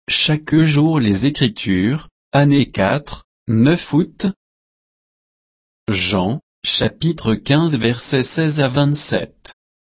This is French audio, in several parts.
chaque jour les Écritures, année 4, 9 août. Jean, chapitre 15 versets 16 à 27.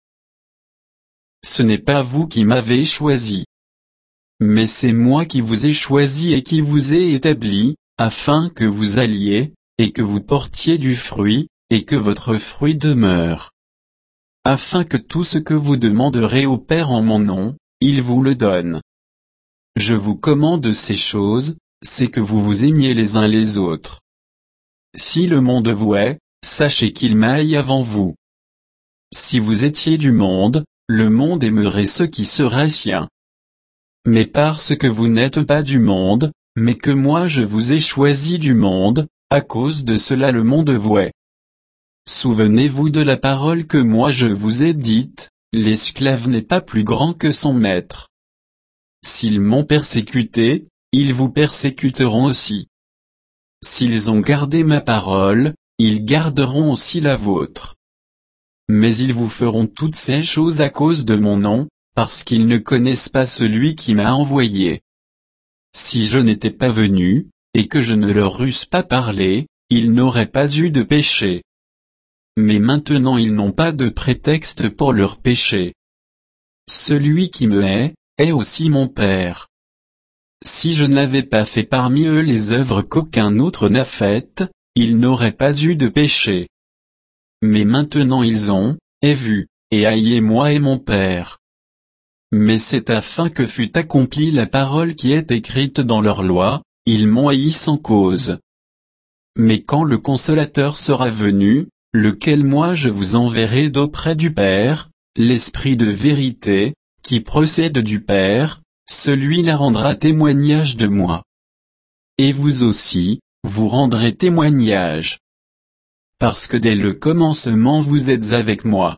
Ce n'est pas vous qui m'avez choisi, mais c'est moi qui vous ai choisi et qui vous ai établi, afin que vous alliez, et que vous portiez du fruit, et que votre fruit demeure. Afin que tout ce que vous demanderez au Père en mon nom, il vous le donne. Je vous commande ces choses, c'est que vous vous aimiez les uns les autres. Si le monde vous hait, sachez qu'il m'haït avant vous. Si vous étiez du monde, le monde aimerait ce qui serait sien. Mais parce que vous n'êtes pas du monde, mais que moi je vous ai choisi du monde, à cause de cela le monde vous hait. Souvenez-vous de la parole que moi je vous ai dite, l'esclave n'est pas plus grand que son maître. S'ils m'ont persécuté, ils vous persécuteront aussi. S'ils ont gardé ma parole, ils garderont aussi la vôtre. Mais ils vous feront toutes ces choses à cause de mon nom, parce qu'ils ne connaissent pas celui qui m'a envoyé. Si je n'étais pas venu, et que je ne leur eusse pas parlé, ils n'auraient pas eu de péché. Mais maintenant ils n'ont pas de prétexte pour leur péché. Celui qui me hait, est aussi mon Père. Si je n'avais pas fait parmi eux les œuvres qu'aucun autre n'a faites, ils n'auraient pas eu de péché. Mais maintenant ils ont, et vu, et haï moi et mon Père. Mais c'est afin que fût accomplie la parole qui est écrite dans leur loi, ils m'ont haï sans cause. Mais quand le Consolateur sera venu, lequel moi je vous enverrai d'auprès du Père, l'Esprit de vérité, qui procède du Père, celui-là rendra témoignage de moi. Et vous aussi, vous rendrez témoignage. Parce que dès le commencement vous êtes avec moi.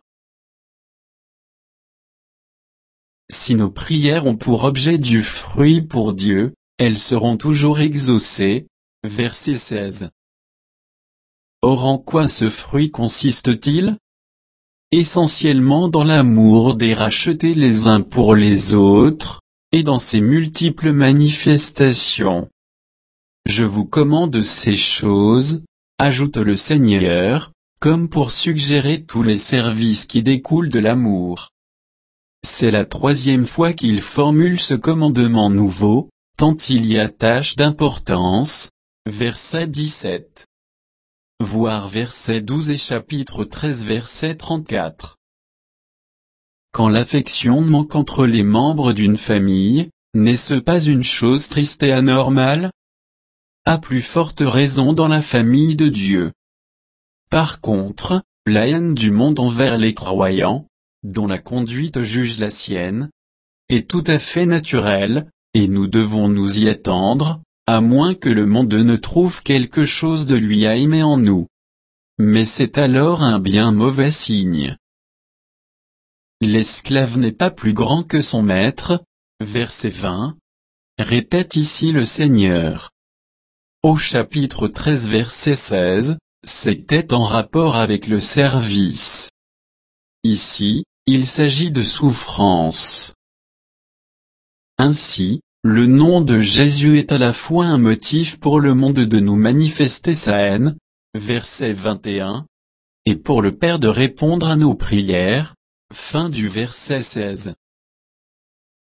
Si nos prières ont pour objet du fruit pour Dieu, elles seront toujours exaucées. Verset 16. Or en quoi ce fruit consiste-t-il? Essentiellement dans l'amour des rachetés les uns pour les autres, et dans ses multiples manifestations. Je vous commande ces choses, ajoute le Seigneur, comme pour suggérer tous les services qui découlent de l'amour. C'est la 3e fois qu'il formule ce commandement nouveau, tant il y attache d'importance. Verset 17. Voir verset 12 et chapitre 13 verset 34. Quand l'affection manque entre les membres d'une famille, n'est-ce pas une chose triste et anormale? À plus forte raison dans la famille de Dieu. Par contre, la haine du monde envers les croyants, dont la conduite juge la sienne, est tout à fait naturelle, et nous devons nous y attendre, à moins que le monde ne trouve quelque chose de lui à aimer en nous. Mais c'est alors un bien mauvais signe. L'esclave n'est pas plus grand que son maître, verset 20, répète ici le Seigneur. Au chapitre 13 verset 16, c'était en rapport avec le service. Ici, il s'agit de souffrance. Ainsi, le nom de Jésus est à la fois un motif pour le monde de nous manifester sa haine, verset 21, et pour le Père de répondre à nos prières, fin du verset 16.